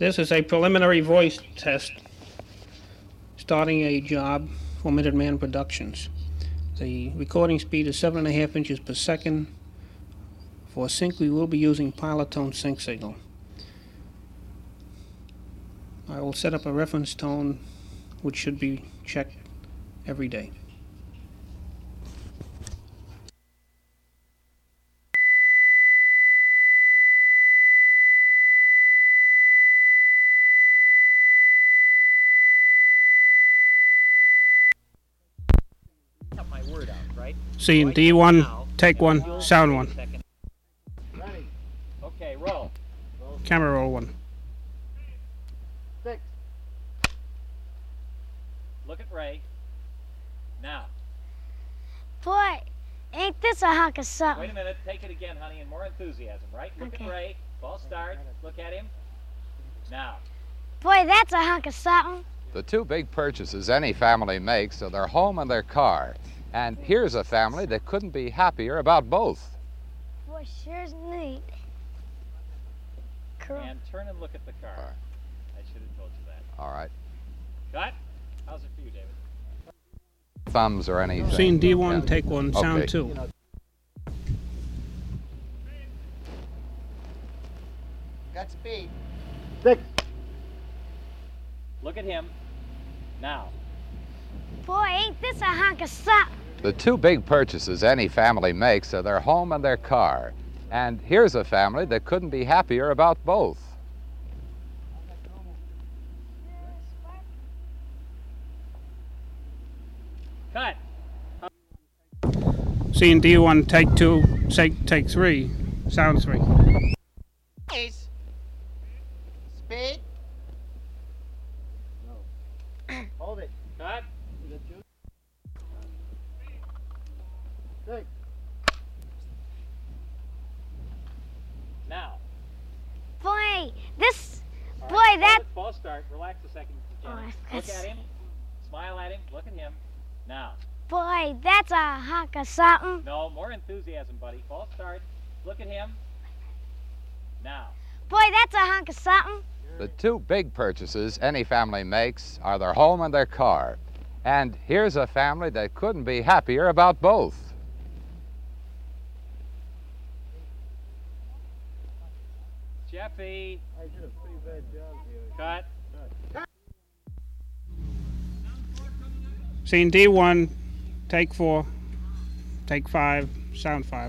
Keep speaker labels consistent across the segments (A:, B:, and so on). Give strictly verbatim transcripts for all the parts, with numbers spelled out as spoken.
A: This is a preliminary voice test starting a job for Minuteman Productions. The recording speed is seven and a half inches per second. For sync, we will be using Pilatone sync signal. I will set up a reference tone which should be checked every day. Scene D one, take one, sound one.
B: Ready. Okay, roll.
A: Camera roll one.
B: Six. Look at Ray. Now.
C: Boy, ain't this a hunk of something?
B: Wait a minute. Take it again, honey, and more enthusiasm, right? Look
C: Okay.
B: at Ray. False start. Look at him. Now.
C: Boy, that's a hunk of something.
D: The two big purchases any family makes are their home and their car. And here's a family that couldn't be happier about both.
C: Boy, sure's neat. Cool.
B: And turn and look at the car.
D: All right.
B: I should have told you that.
D: All right.
B: Cut. How's it for you, David?
D: Thumbs or anything.
A: Scene D one,
D: Yeah.
A: take one, sound
D: Okay.
A: two.
E: Got speed.
B: Six. Look at him. Now.
C: Boy, ain't this a hunk of something?
D: The two big purchases any family makes are their home and their car. And here's a family that couldn't be happier about both.
B: Cut.
A: Scene D one, take two, take, take three, sound three.
E: Ace. Speed.
B: Hold it. Cut.
E: Six.
B: Now.
C: Boy, this...
B: All
C: Boy,
B: right,
C: that...
B: hold it. False start. Relax a second, Janet.
C: Oh, I've
B: Look
C: got
B: at him. Smile at him. Look at him. Now.
C: Boy, that's a hunk of something.
B: No, more enthusiasm, buddy. False start. Look at him. Now.
C: Boy, that's a hunk of something.
D: The two big purchases any family makes are their home and their car. And here's a family that couldn't be happier about both.
B: Jeffy.
E: I did a pretty bad job here.
B: Cut.
A: Scene D one, take four, take five, sound five.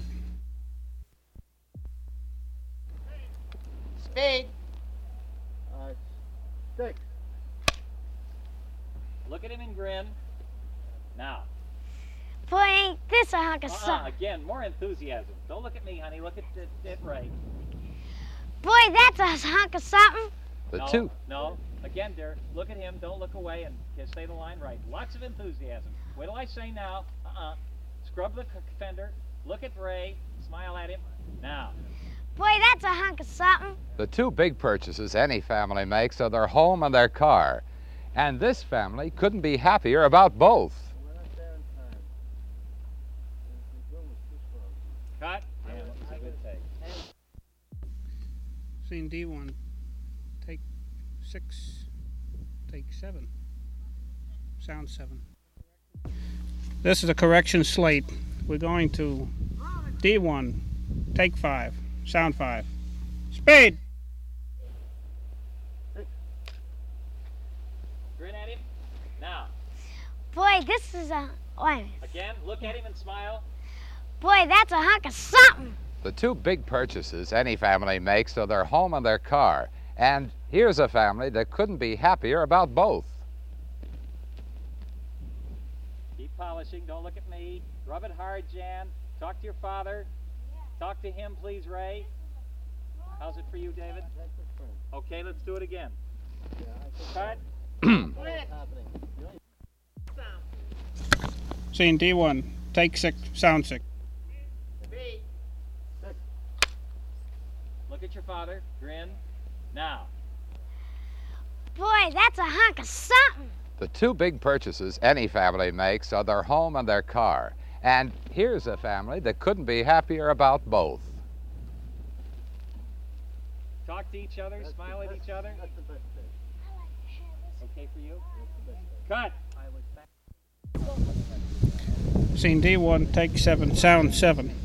E: Speed. Uh, six.
B: Look at him and grin. Now.
C: Boy, ain't this a hunk of
B: Uh-uh.
C: something?
B: Again, more enthusiasm. Don't look at me, honey. Look at, at, at Ray.
C: Boy, that's a hunk of something.
D: The
B: no,
D: two
B: No. Again, dear. Look at him. Don't look away and just say the line right. Lots of enthusiasm. Wait till I say now. Uh-uh. Scrub the fender. Look at Ray. Smile at him. Now.
C: Boy, that's a hunk of something.
D: The two big purchases any family makes are their home and their car. And this family couldn't be happier about both.
B: Cut. And it's a good take.
A: Scene D one, take six, take seven, sound seven. This is a correction slate. We're going to D one, take five, sound five. Speed!
B: Grin at him. Now.
C: Boy, this is a... Wait a minute.
B: Again, look at him and smile.
C: Boy, that's a hunk of something.
D: The two big purchases any family makes are their home and their car. And here's a family that couldn't be happier about both.
B: Keep polishing. Don't look at me. Rub it hard, Jan. Talk to your father. Talk to him, please, Ray. How's it for you, David? Okay, let's do it again. Cut.
A: Scene D one, take six, sound six.
E: Speed.
B: Look at your father. Grin. Now.
C: Boy, that's a hunk of something.
D: The two big purchases any family makes are their home and their car. And here's a family that couldn't be happier about both.
B: Talk to each other,
E: That's
B: smile
E: the
B: at
E: best-
B: each other.
E: That's the best thing.
B: Okay for you?
E: That's the best thing.
B: Cut.
A: Scene D one, take seven, sound seven.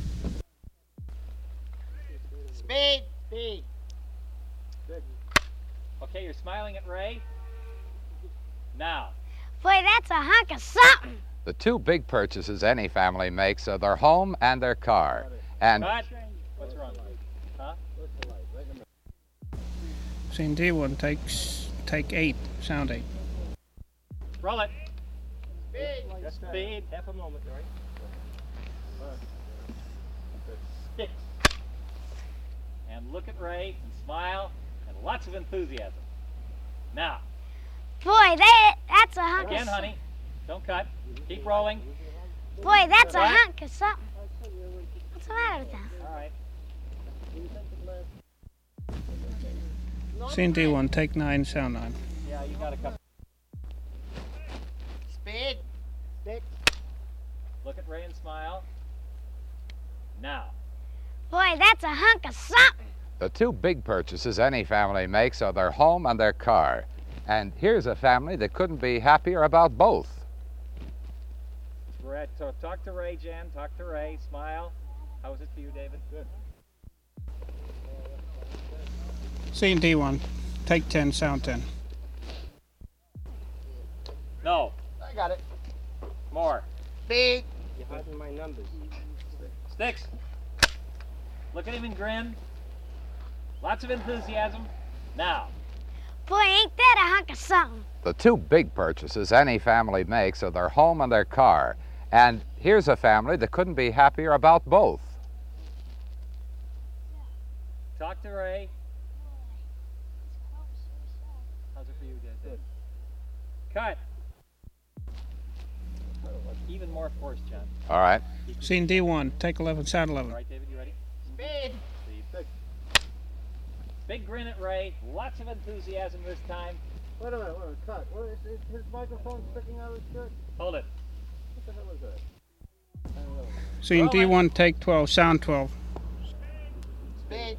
E: Speed. Speed. Six.
B: Okay, you're smiling at Ray. Now,
C: Boy, that's a hunk of something.
D: The two big purchases any family makes are their home and their car. And
B: cut. What's wrong? Huh?
E: What's the light? Right in the middle.
A: Scene D one, takes take eight, sound eight.
B: Roll it.
E: Speed.
B: Just speed. Half a moment, right? Six. And look at Ray and smile and lots of enthusiasm. Now,
C: Boy, that that's a hunk
B: again,
C: of
B: honey. Don't cut. Keep rolling.
C: Boy, that's a
B: What?
C: hunk of something. What's the matter with them?
B: All right.
A: Scene D one, take nine, sound nine.
B: Yeah, you got a couple.
E: Speed. Six.
B: Look at Ray and smile. Now,
C: Boy, that's a hunk of something.
D: the two big purchases any family makes are their home and their car. And here's a family that couldn't be happier about both.
B: Ray, so talk to Ray, Jan. Talk to Ray. Smile. How was it for you, David? Good.
A: Scene D one, take ten, sound ten.
B: No.
E: I got it.
B: More.
E: Speed. You're hiding my numbers.
B: Sticks. Look at him and grin. Lots of enthusiasm. Now,
C: Boy, ain't that a hunk of something.
D: The two big purchases any family makes are their home and their car. And here's a family that couldn't be happier about both.
B: talk to Ray. How's it for you, David? Cut. Even more force, John.
D: All right.
A: Scene D one, take eleven, sound
B: All
A: eleven.
B: right, David, you ready?
E: Speed.
B: Speed. Big grin at Ray. Lots of enthusiasm this time.
E: Wait a minute. Wait a minute. Cut. What is, is his microphone sticking out of his shirt?
B: Hold it.
E: What the hell is that? I don't know.
A: Scene D one, take twelve, sound twelve.
E: Speed.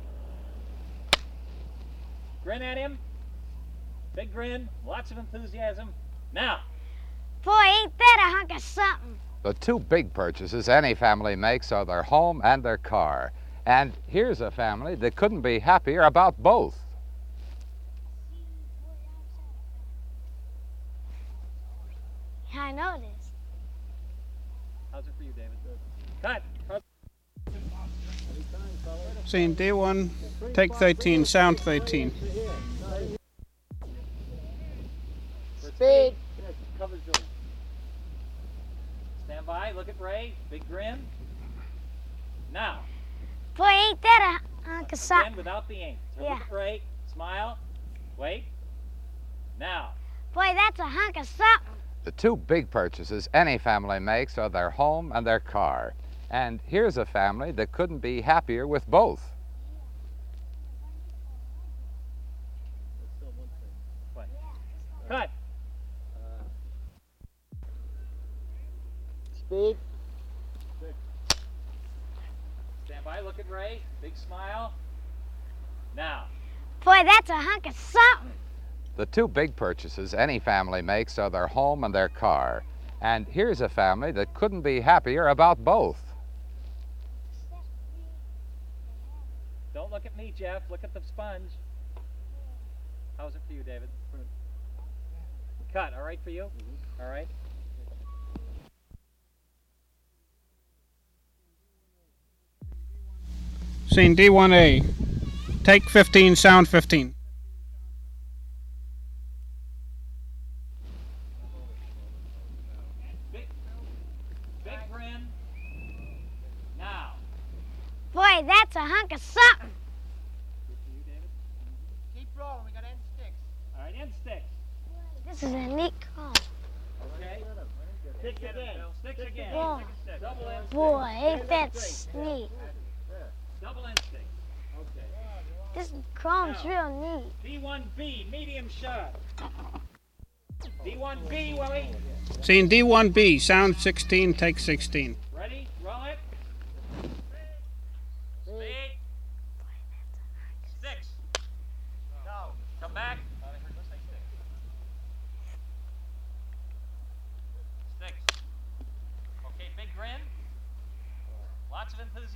B: Grin at him. Big grin. Lots of enthusiasm. Now,
C: Boy, ain't that a hunk of something.
D: The two big purchases any family makes are their home and their car. And here's a family that couldn't be happier about both.
C: I know this.
B: how's it for you, David? Cut. How's-
A: Scene D one, take thirteen, sound thirteen.
E: Speed.
B: Cover Julie. Stand by. Look at Ray. Big grin. Now,
C: Boy, ain't that a hunk of
B: again
C: something.
B: without the ink. So
C: Yeah.
B: look at Ray. Smile. Wait. Now,
C: Boy, that's a hunk of something.
D: The two big purchases any family makes are their home and their car. And here's a family that couldn't be happier with both.
B: cut.
E: Speed.
B: Stand by. Look at Ray. Big smile. Now,
C: Boy, that's a hunk of something.
D: The two big purchases any family makes are their home and their car. And here's a family that couldn't be happier about both.
B: don't look at me, Jeff. Look at the sponge. How's it for you, David? Cut. All right for you? All right.
A: Scene D one A, take fifteen, sound fifteen.
B: Big, big grin. Now,
C: Boy, that's a hunk of something.
B: good for you, David.
E: Keep rolling. We got end sticks.
B: All right, end sticks.
C: This is a neat call.
B: Okay. Sticks again. Sticks again.
C: Boy.
B: Double end sticks.
C: Boy, ain't that s- neat.
B: Double end sticks. Okay.
C: This chrome's real neat.
B: D one B, medium shot. D one B, Willie.
A: Scene D one B, sound sixteen, take sixteen.
B: Ready? Roll it. Speed. Six.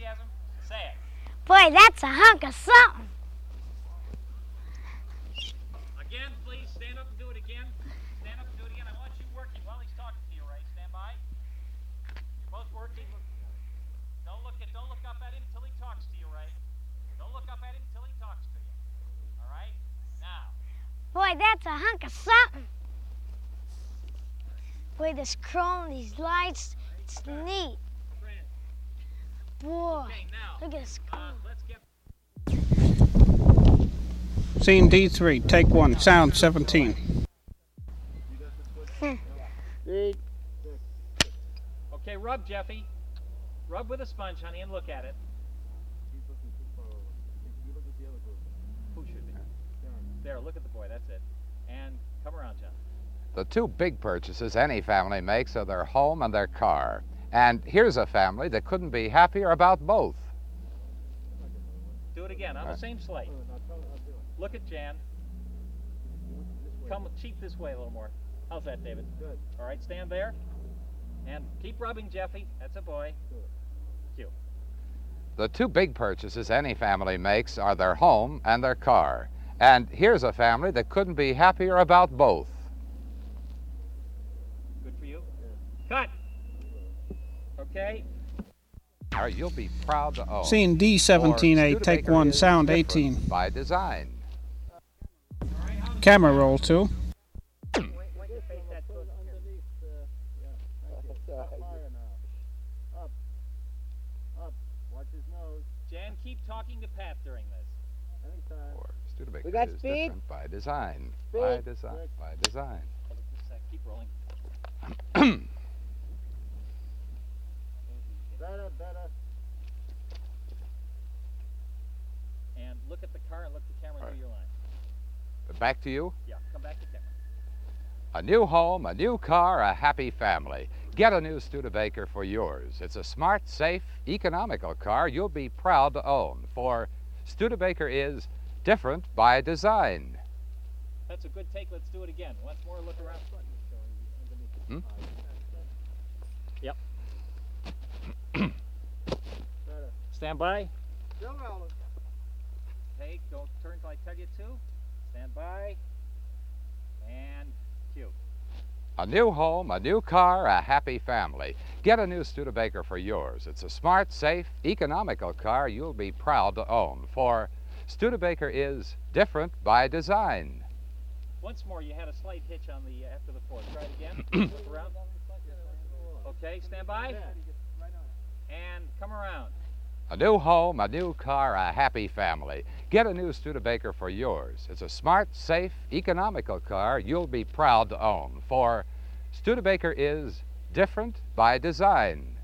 B: enthusiasm? Say it.
C: Boy, that's a hunk of something.
B: Again, please stand up and do it again. Stand up and do it again. I want you working while he's talking to you, Ray. Stand by. You're both working. Don't look at, don't look up at him until he talks to you, Ray. Don't look up at him until he talks to you. All right? Now.
C: Boy, that's a hunk of something. Boy, this chrome, these lights, it's neat. Boy,
B: Okay, now.
C: look at this
B: Uh,
C: chrome.
B: let's get.
A: Scene D three, take one, sound seventeen.
E: Speed.
B: Okay, rub, Jeffy. Rub with a sponge, honey, and look at it.
E: He's looking too far over. You look at the other group.
B: Who should be? There, look at the boy. That's it. And come around, John.
D: The two big purchases any family makes are their home and their car. And here's a family that couldn't be happier about both.
B: Do it again on the same slate. Look at Jan. Come cheat this way a little more. How's that, David?
E: Good.
B: All right, stand there. And keep rubbing, Jeffy. That's a boy. Cute.
D: The two big purchases any family makes are their home and their car. And here's a family that couldn't be happier about both.
B: Good for you. Cut. Okay.
D: Or you'll be proud to own.
A: Scene D seventeen A, take
D: Studebaker
A: one,
D: is
A: sound
D: different
A: eighteen.
D: By design.
A: Camera roll two.
E: Underneath the, yeah, thank you. Up higher now. Up. Up. Watch his nose.
B: Jan, keep talking to Pat during this.
E: Anytime.
D: Or Studebaker
E: We got
D: is
E: speed?
D: different by design.
E: Speed.
D: By design.
E: Quick.
D: By design.
B: Hold it just a sec. Keep rolling.
E: Better, better.
B: And look at the car and look at the camera and do your line.
D: Back to you.
B: Yeah, come back to camera.
D: A new home, a new car, a happy family. Get a new Studebaker for yours. It's a smart, safe, economical car you'll be proud to own. For Studebaker is different by design.
B: That's a good take. Let's do it again. Once more, look around.
D: Hmm?
B: Yep.
E: Better.
B: Stand by.
E: Still rolling.
B: Take, don't turn till I tell you to. Stand by. And cue.
D: A new home, a new car, a happy family. Get a new Studebaker for yours. It's a smart, safe, economical car you'll be proud to own. For Studebaker is different by design.
B: Once more, you had a slight hitch on the uh, after the fourth. Try it again. Look around. Okay, stand by. And come around.
D: A new home, a new car, a happy family. Get a new Studebaker for yours. It's a smart, safe, economical car you'll be proud to own. For Studebaker is different by design.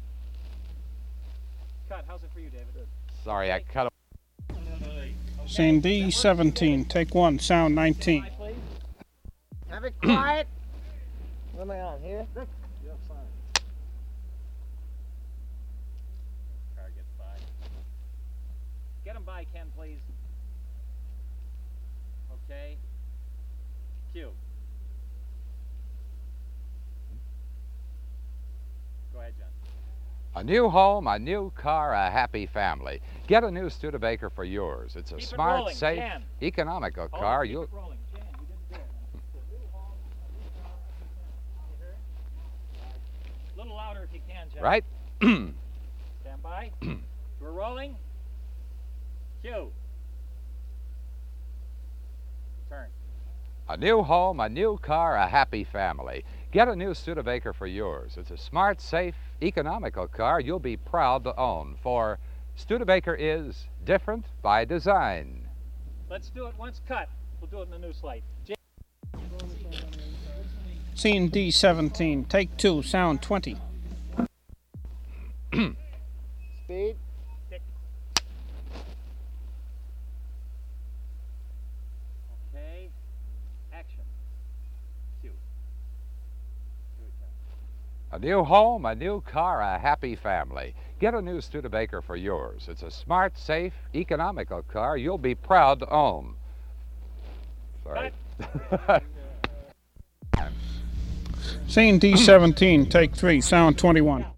B: Cut. How's it for you, David?
D: Sorry, I cut it.
A: Scene D seventeen, take one, sound nineteen.
B: Stand by, please.
E: Have it quiet. What am I on here? You're fine.
B: Car gets by. Get him by, Ken, please. Okay. Cue. Go ahead, John.
D: A new home, a new car, a happy family. Get a new Studebaker for yours. It's a
B: Keep it
D: smart,
B: rolling,
D: safe,
B: Jan.
D: economical
B: Oh,
D: car
B: keep
D: you'll...
B: it rolling. Jan, you didn't do it. A little louder if you can, John.
D: Right?
B: Stand by. We're rolling. Cue. Turn.
D: A new home, a new car, a happy family. Get a new Studebaker for yours. It's a smart, safe, economical car you'll be proud to own. For Studebaker is different by design.
B: Let's do it once cut. We'll do it in the new slate. Jan-
A: Scene D seventeen, take two, sound twenty.
E: Speed.
B: Okay. Action. Cue. Cue it, John.
D: A new home, a new car, a happy family. Get a new Studebaker for yours. It's a smart, safe, economical car you'll be proud to own. Sorry.
A: Scene D seventeen, take three, sound twenty-one.